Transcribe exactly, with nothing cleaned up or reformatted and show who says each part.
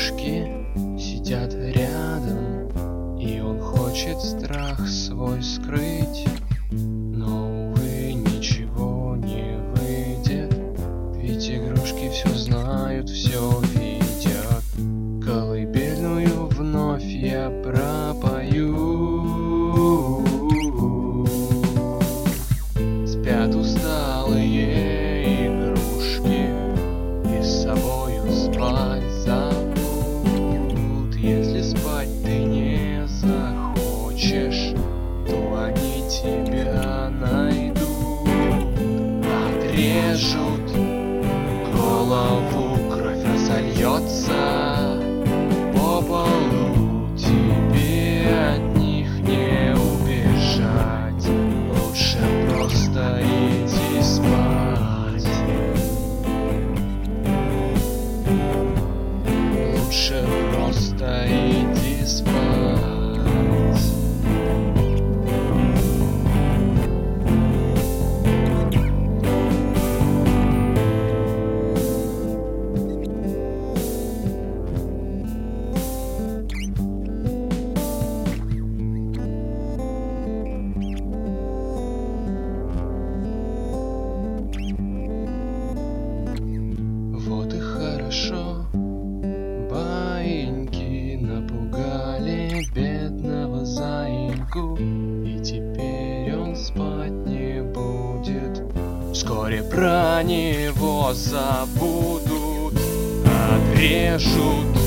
Speaker 1: игрушки сидят рядом, и он хочет страх свой скрыть, но, увы, ничего не выйдет, ведь игрушки все знают, все видят. Колыбельную вновь я пропою. Спят усталые игрушки и с собою спать зовут. Если спать ты не захочешь, то они тебя найдут. Отрежут голову, кровь разольется по полу. Тебе от них не убежать, лучше просто иди спать. Лучше просто иди спать. Вот и хорошо, баиньки напугали бедного заиньку, и теперь он спать не будет. Вскоре про него забудут, отрежут